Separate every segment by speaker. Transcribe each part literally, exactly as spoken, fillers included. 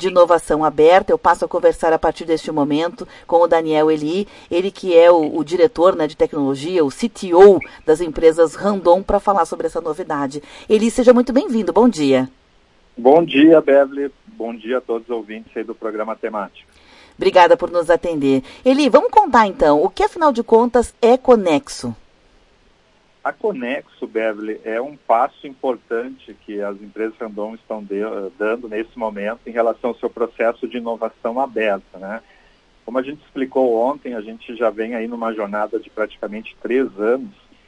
Speaker 1: de inovação aberta. Eu passo a conversar a partir deste momento com o Daniel Eli, ele que é o, o diretor, né, de tecnologia, o C T O das empresas Randon, para falar sobre essa novidade. Eli, seja muito bem-vindo. Bom dia.
Speaker 2: Bom dia, Beverly. Bom dia a todos os ouvintes aí do programa temático.
Speaker 1: Obrigada por nos atender. Eli, vamos contar então, o que afinal de contas é Conexo?
Speaker 2: A Conexo, Beverly, é um passo importante que as empresas Randon estão de, dando nesse momento em relação ao seu processo de inovação aberta, né? Como a gente explicou ontem, a gente já vem aí numa jornada de praticamente três anos,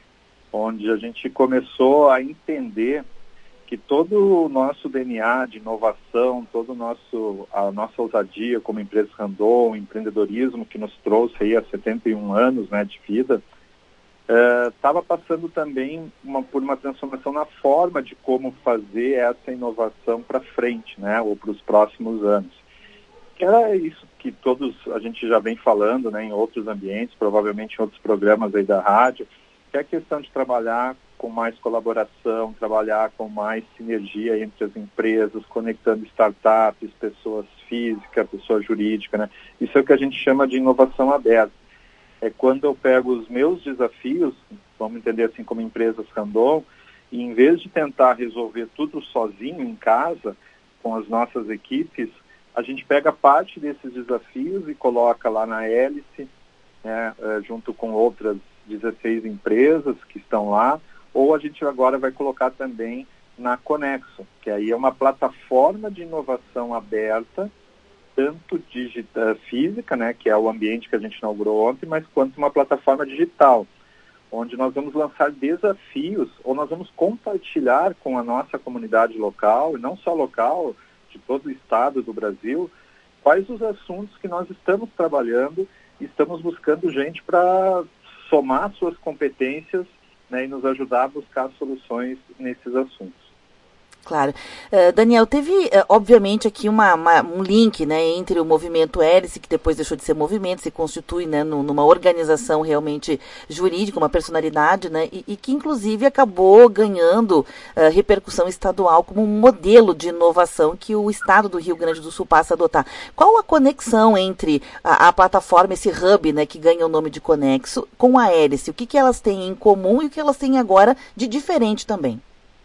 Speaker 2: onde a gente começou a entender que todo o nosso D N A de inovação, todo o nosso, a nossa ousadia como empresa Randon, o empreendedorismo que nos trouxe aí há setenta e um anos, né, de vida, estava uh, passando também uma, por uma transformação na forma de como fazer essa inovação para frente, né, ou para os próximos anos. Que era isso que todos a gente já vem falando, né, em outros ambientes, provavelmente em outros programas aí da rádio, que é a questão de trabalhar com mais colaboração, trabalhar com mais sinergia entre as empresas, conectando startups, pessoas físicas, pessoa jurídica, né? Isso é o que a gente chama de inovação aberta. É quando eu pego os meus desafios, vamos entender assim como empresas Randon, e em vez de tentar resolver tudo sozinho em casa, com as nossas equipes, a gente pega parte desses desafios e coloca lá na hélice, né, junto com outras dezesseis empresas que estão lá, ou a gente agora vai colocar também na Conexo, que aí é uma plataforma de inovação aberta, tanto digital, física, né, que é o ambiente que a gente inaugurou ontem, mas quanto uma plataforma digital, onde nós vamos lançar desafios, ou nós vamos compartilhar com a nossa comunidade local, e não só local, de todo o estado do Brasil, quais os assuntos que nós estamos trabalhando e estamos buscando gente para somar suas competências, né, e nos ajudar a buscar soluções nesses assuntos.
Speaker 1: Claro. Uh, Daniel, teve, uh, obviamente, aqui uma, uma, um link, né, entre o movimento Hélice, que depois deixou de ser movimento, se constitui, né, no, numa organização realmente jurídica, uma personalidade, né, e, e que, inclusive, acabou ganhando uh, repercussão estadual como um modelo de inovação que o Estado do Rio Grande do Sul passa a adotar. Qual a conexão entre a, a plataforma, esse hub, né, que ganha o nome de Conexo, com a Hélice? O que, que elas têm em comum e o que elas têm agora de diferente também?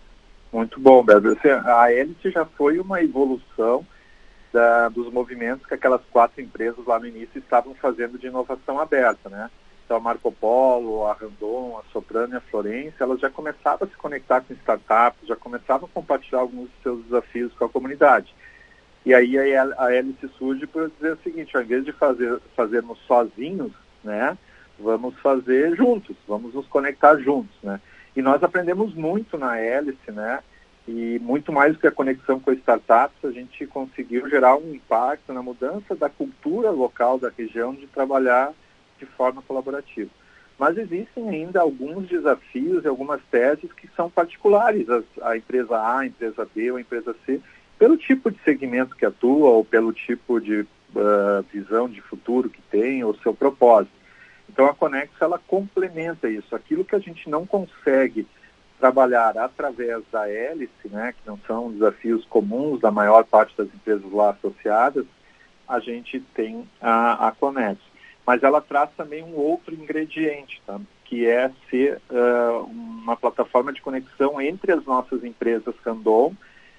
Speaker 2: Muito bom, Beto. A Hélice já foi uma evolução da, dos movimentos que aquelas quatro empresas lá no início estavam fazendo de inovação aberta, né? Então, a Marco Polo, a Randon, a Soprano e a Florência, elas já começavam a se conectar com startups, já começavam a compartilhar alguns dos seus desafios com a comunidade. E aí a Hélice surge para dizer o seguinte, ao invés de fazer, fazermos sozinhos, né, vamos fazer juntos, vamos nos conectar juntos, né? E nós aprendemos muito na Hélice, né? E muito mais do que a conexão com startups, a gente conseguiu gerar um impacto na mudança da cultura local da região de trabalhar de forma colaborativa. Mas existem ainda alguns desafios e algumas teses que são particulares à empresa A, à empresa B ou à empresa C, pelo tipo de segmento que atua ou pelo tipo de uh, visão de futuro que tem ou seu propósito. Então, a Conexo, ela complementa isso. Aquilo que a gente não consegue trabalhar através da Hélice, né, que não são desafios comuns da maior parte das empresas lá associadas, a gente tem a, a Conexo. Mas ela traz também um outro ingrediente, tá, que é ser uh, uma plataforma de conexão entre as nossas empresas Randon.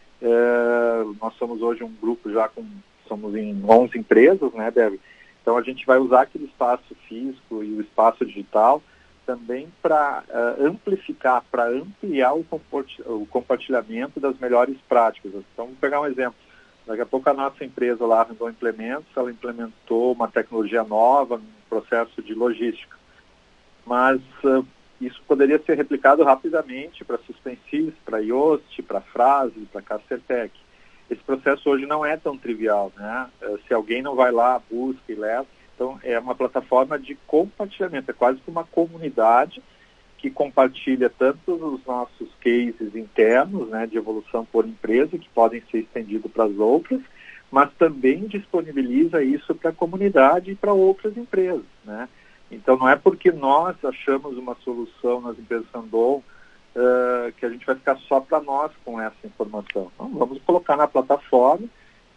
Speaker 2: Uh, nós somos hoje um grupo já com, somos em onze empresas, né, Débora? Então, a gente vai usar aquele espaço físico e o espaço digital também para uh, amplificar, para ampliar o, o compartilhamento das melhores práticas. Então, vamos pegar um exemplo. Daqui a pouco a nossa empresa lá, Randon Implementos, ela implementou uma tecnologia nova no processo de logística. Mas uh, isso poderia ser replicado rapidamente para Suspensys, para Yoast, para Frase, para Castertec. Esse processo hoje não é tão trivial, né? Se alguém não vai lá, busca e leva, então é uma plataforma de compartilhamento, é quase que uma comunidade que compartilha tanto os nossos cases internos, né, de evolução por empresa, que podem ser estendidos para as outras, mas também disponibiliza isso para a comunidade e para outras empresas, né? Então não é porque nós achamos uma solução nas empresas Randon Uh, que a gente vai ficar só para nós com essa informação. Então, vamos colocar na plataforma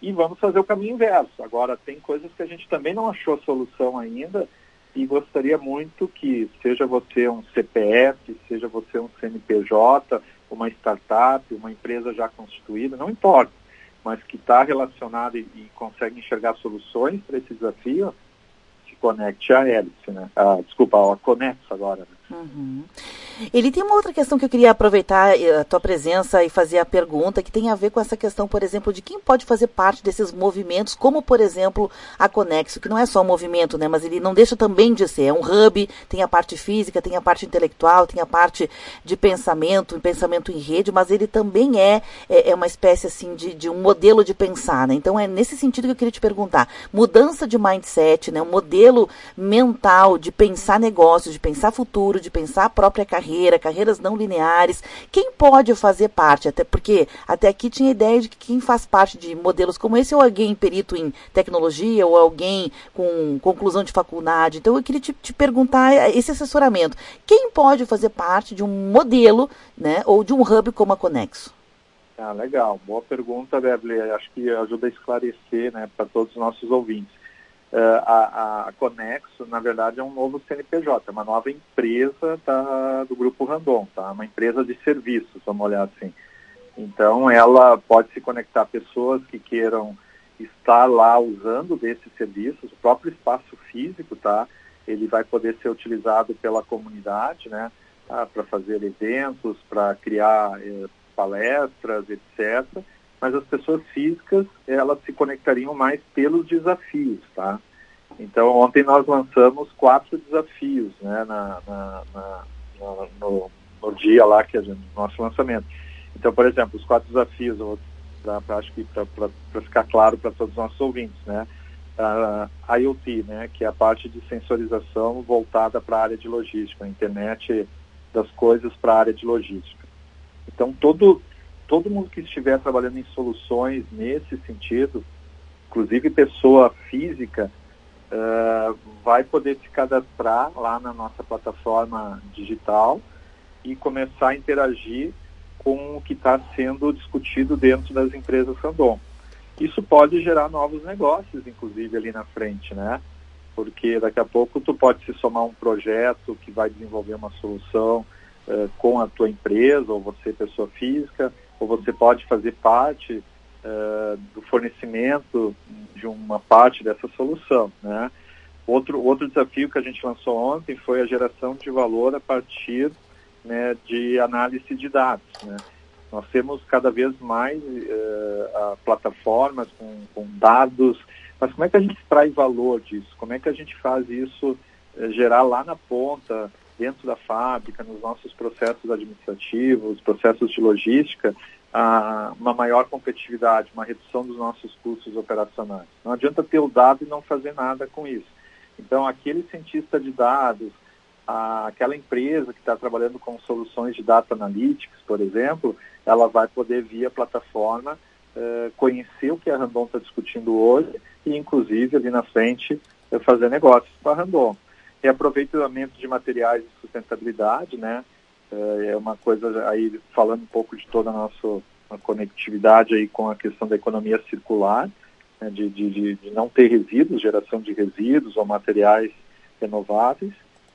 Speaker 2: e vamos fazer o caminho inverso. Agora, tem coisas que a gente também não achou solução ainda e gostaria muito que, seja você um C P F, seja você um C N P J, uma startup, uma empresa já constituída, não importa, mas que está relacionado e, e consegue enxergar soluções para esse desafio, se conecte à Hélice, né? Ah, desculpa, a Conexo agora, né?
Speaker 1: Uhum. Ele tem uma outra questão que eu queria aproveitar a tua presença e fazer a pergunta, que tem a ver com essa questão, por exemplo, de quem pode fazer parte desses movimentos, como, por exemplo, a Conexo, que não é só um movimento, né, mas ele não deixa também de ser, é um hub, tem a parte física, tem a parte intelectual, tem a parte de pensamento, pensamento em rede, mas ele também é, é, é uma espécie, assim, de, de um modelo de pensar, né? Então, é nesse sentido que eu queria te perguntar, mudança de mindset, né, um modelo mental de pensar negócios, de pensar futuro, de pensar a própria carreira, carreiras não lineares, quem pode fazer parte? Até porque até aqui tinha a ideia de que quem faz parte de modelos como esse é alguém perito em tecnologia ou alguém com conclusão de faculdade. Então eu queria te, te perguntar esse assessoramento. Quem pode fazer parte de um modelo, né, ou de um hub como a Conexo?
Speaker 2: Ah, legal. Boa pergunta, Beverly. Acho que ajuda a esclarecer, né, para todos os nossos ouvintes. Uh, a, a Conexo, na verdade, é um novo C N P J, uma nova empresa da, do Grupo Randon, tá? Uma empresa de serviços, vamos olhar assim. Então, ela pode se conectar a pessoas que queiram estar lá usando desses serviços, o próprio espaço físico, tá? Ele vai poder ser utilizado pela comunidade, né? Ah, para fazer eventos, para criar eh, palestras, etcétera. Mas as pessoas físicas, elas se conectariam mais pelos desafios, tá? Então, ontem nós lançamos quatro desafios, né, na, na, na, no, no, no dia lá, que é o nosso lançamento. Então, por exemplo, os quatro desafios, eu vou dar pra, acho que para ficar claro para todos os nossos ouvintes, né? A IoT, né, que é a parte de sensorização voltada para a área de logística, a internet das coisas para a área de logística. Então, todo... Todo mundo que estiver trabalhando em soluções nesse sentido, inclusive pessoa física, uh, vai poder se cadastrar lá na nossa plataforma digital e começar a interagir com o que está sendo discutido dentro das empresas Randon. Isso pode gerar novos negócios, inclusive, ali na frente, né? Porque daqui a pouco tu pode se somar a um projeto que vai desenvolver uma solução uh, com a tua empresa, ou você, pessoa física, ou você pode fazer parte uh, do fornecimento de uma parte dessa solução, né? Outro, outro desafio que a gente lançou ontem foi a geração de valor a partir, né, de análise de dados, né? Nós temos cada vez mais uh, plataformas com, com dados, mas como é que a gente extrai valor disso? Como é que a gente faz isso uh, gerar lá na ponta, dentro da fábrica, nos nossos processos administrativos, processos de logística, a uma maior competitividade, uma redução dos nossos custos operacionais. Não adianta ter o dado e não fazer nada com isso. Então, aquele cientista de dados, a, aquela empresa que está trabalhando com soluções de data analytics, por exemplo, ela vai poder, via plataforma, eh, conhecer o que a Randon está discutindo hoje e, inclusive, ali na frente, eh, fazer negócios com a Randon. E aproveitamento de materiais de sustentabilidade, né? É uma coisa aí, falando um pouco de toda a nossa a conectividade aí com a questão da economia circular, né? de, de, de não ter resíduos, geração de resíduos ou materiais renováveis,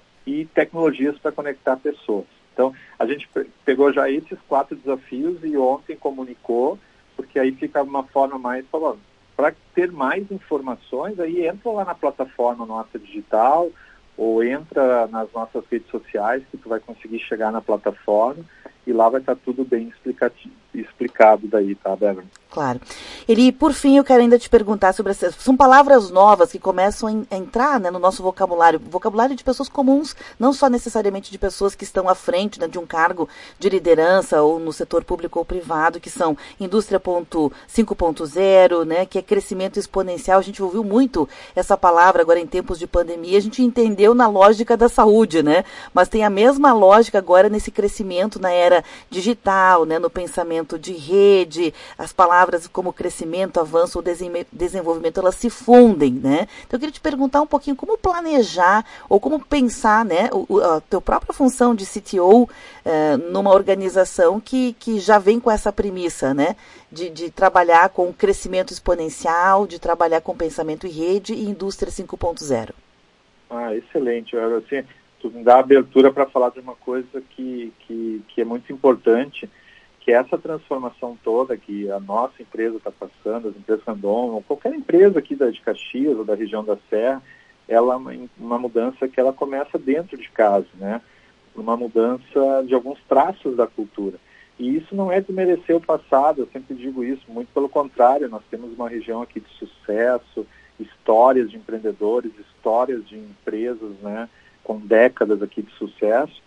Speaker 2: e tecnologias para conectar pessoas. Então, a gente pegou já esses quatro desafios e ontem comunicou, porque aí fica uma forma mais falando. Para ter mais informações, aí entra lá na plataforma nossa digital, ou entra nas nossas redes sociais, que tu vai conseguir chegar na plataforma, e lá vai estar tudo bem explicado daí, tá, Beverly?
Speaker 1: Claro. Eli, por fim, eu quero ainda te perguntar sobre essas... São palavras novas que começam a entrar, né, no nosso vocabulário. Vocabulário de pessoas comuns, não só necessariamente de pessoas que estão à frente, né, de um cargo de liderança ou no setor público ou privado, que são indústria cinco ponto zero, né, que é crescimento exponencial. A gente ouviu muito essa palavra agora em tempos de pandemia. A gente entendeu na lógica da saúde, né? Mas tem a mesma lógica agora nesse crescimento na era digital, né, no pensamento de rede, as palavras palavras como crescimento, avanço ou desenvolvimento, elas se fundem, né? Então eu queria te perguntar um pouquinho como planejar ou como pensar, né, o, a tua própria função de C T O eh, numa organização que, que já vem com essa premissa, né, de, de trabalhar com crescimento exponencial, de trabalhar com pensamento em rede e indústria cinco ponto zero.
Speaker 2: Ah, excelente. Assim, tu me dá abertura para falar de uma coisa que, que, que é muito importante, que é essa transformação toda que a nossa empresa está passando, as empresas Randon, ou qualquer empresa aqui da, de Caxias ou da região da Serra, ela é uma, uma mudança que ela começa dentro de casa, né? Uma mudança de alguns traços da cultura. E isso não é desmerecer o passado, eu sempre digo isso, muito pelo contrário, nós temos uma região aqui de sucesso, histórias de empreendedores, histórias de empresas, né, com décadas aqui de sucesso,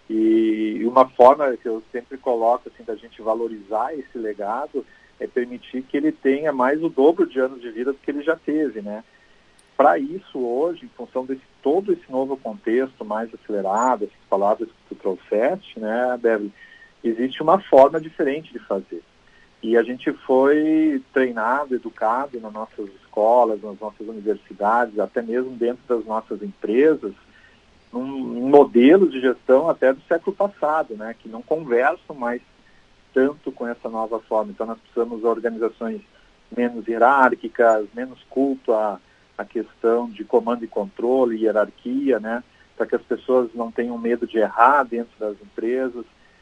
Speaker 2: e uma forma que eu sempre coloco assim, da gente valorizar esse legado é permitir que ele tenha mais o dobro de anos de vida do que ele já teve, né? Para isso, hoje, em função de todo esse novo contexto mais acelerado, essas palavras que tu trouxeste, né, Beverly, existe uma forma diferente de fazer. E a gente foi treinado, educado nas nossas escolas, nas nossas universidades, até mesmo dentro das nossas empresas, um modelo de gestão até do século passado, né, que não conversam mais tanto com essa nova forma. Então nós precisamos de organizações menos hierárquicas, menos culto à, à questão de comando e controle, hierarquia, né, para que as pessoas não tenham medo de errar dentro das empresas.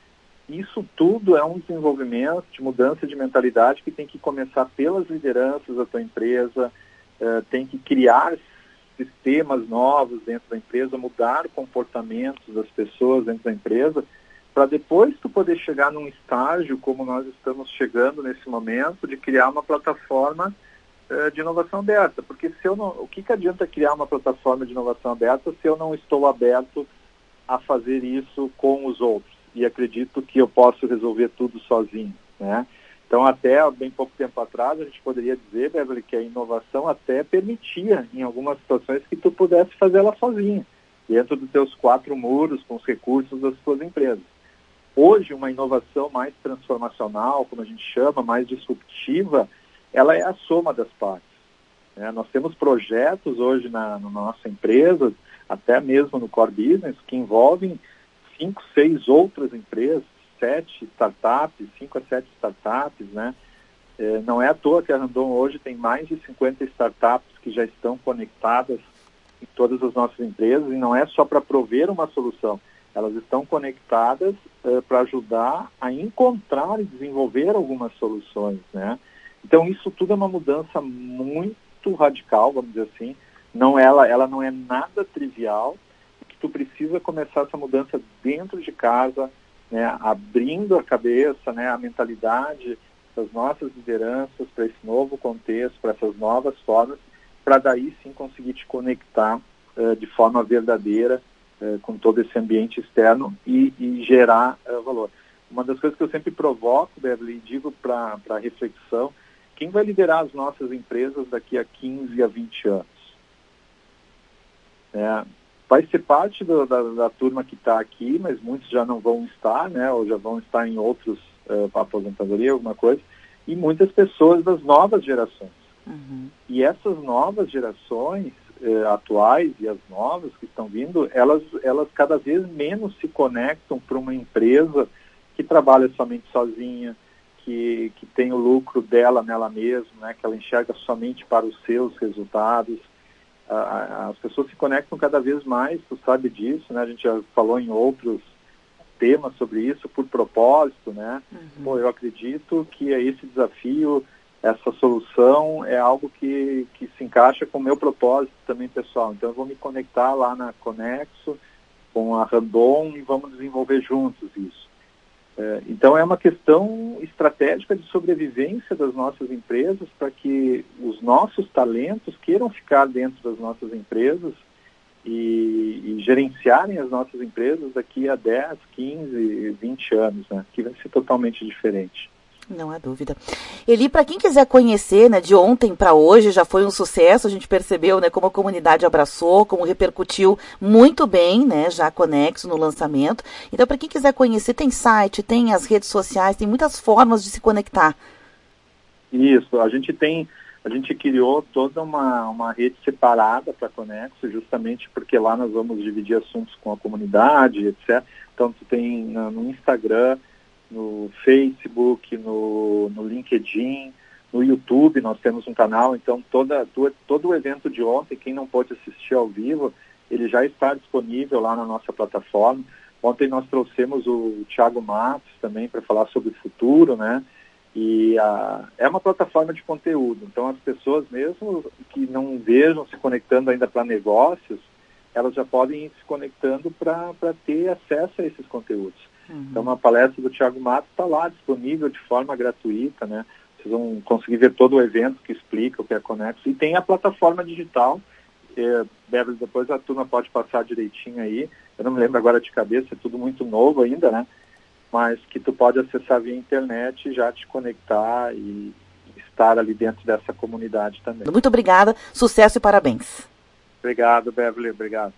Speaker 2: Isso tudo é um desenvolvimento de mudança de mentalidade que tem que começar pelas lideranças da tua empresa, uh, tem que criar sistemas novos dentro da empresa, mudar comportamentos das pessoas dentro da empresa, para depois tu poder chegar num estágio como nós estamos chegando nesse momento, de criar uma plataforma uh, de inovação aberta. Porque se eu não, o que, que adianta criar uma plataforma de inovação aberta se eu não estou aberto a fazer isso com os outros? E acredito que eu posso resolver tudo sozinho, né? Então, até bem pouco tempo atrás, a gente poderia dizer, Beverly, que a inovação até permitia, em algumas situações, que tu pudesse fazer ela sozinha, dentro dos teus quatro muros, com os recursos das tuas empresas. Hoje, uma inovação mais transformacional, como a gente chama, mais disruptiva, ela é a soma das partes, né? Nós temos projetos hoje na, na nossa empresa, até mesmo no core business, que envolvem cinco, seis outras empresas, sete startups, cinco a sete startups, né? É, não é à toa que a Randon hoje tem mais de cinquenta startups que já estão conectadas em todas as nossas empresas, e não é só para prover uma solução, elas estão conectadas é, para ajudar a encontrar e desenvolver algumas soluções, né? Então isso tudo é uma mudança muito radical, vamos dizer assim, não, ela, ela não é nada trivial. Tu precisa começar essa mudança dentro de casa, né, abrindo a cabeça, né, a mentalidade das nossas lideranças para esse novo contexto, para essas novas formas, para daí sim conseguir te conectar uh, de forma verdadeira uh, com todo esse ambiente externo e, e gerar uh, valor. Uma das coisas que eu sempre provoco, Beverly, e digo para a reflexão, quem vai liderar as nossas empresas daqui a quinze a vinte anos? É, vai ser parte do, da, da turma que está aqui, mas muitos já não vão estar, né, ou já vão estar em outros, uh, aposentadoria, alguma coisa, e muitas pessoas das novas gerações. Uhum. E essas novas gerações uh, atuais e as novas que estão vindo, elas, elas cada vez menos se conectam para uma empresa que trabalha somente sozinha, que, que tem o lucro dela nela mesma, né, que ela enxerga somente para os seus resultados. As pessoas se conectam cada vez mais, tu sabe disso, né? A gente já falou em outros temas sobre isso, por propósito, né? Uhum. Pô, eu acredito que esse desafio, essa solução é algo que, que se encaixa com o meu propósito também pessoal. Então eu vou me conectar lá na Conexo, com a Randon, e vamos desenvolver juntos isso. É, então é uma questão estratégica de sobrevivência das nossas empresas para que os nossos talentos queiram ficar dentro das nossas empresas e, e gerenciarem as nossas empresas daqui a dez, quinze, vinte anos, né? Que vai ser totalmente diferente.
Speaker 1: Não há dúvida. Eli, para quem quiser conhecer, né, de ontem para hoje, já foi um sucesso, a gente percebeu, né, como a comunidade abraçou, como repercutiu muito bem, né, já Conexo no lançamento. Então, para quem quiser conhecer, tem site, tem as redes sociais, tem muitas formas de se conectar.
Speaker 2: Isso, a gente tem, a gente criou toda uma, uma rede separada para a Conexo, justamente porque lá nós vamos dividir assuntos com a comunidade, etcétera. Então, tu tem no Instagram, no Facebook, no, no LinkedIn, no YouTube, nós temos um canal, então toda, todo o evento de ontem, quem não pôde assistir ao vivo, ele já está disponível lá na nossa plataforma. Ontem nós trouxemos o Thiago Matos também para falar sobre o futuro, né? E a, é uma plataforma de conteúdo, então as pessoas mesmo que não vejam se conectando ainda para negócios, elas já podem ir se conectando para ter acesso a esses conteúdos. Uhum. Então a palestra do Thiago Matos está lá disponível de forma gratuita, né? Vocês vão conseguir ver todo o evento que explica o que é a Conexo. E tem a plataforma digital, é, Beverly, depois a turma pode passar direitinho aí, eu não me lembro agora de cabeça, é tudo muito novo ainda, né? Mas que tu pode acessar via internet e já te conectar e estar ali dentro dessa comunidade também.
Speaker 1: Muito obrigada, sucesso e parabéns.
Speaker 2: Obrigado, Beverly, obrigado.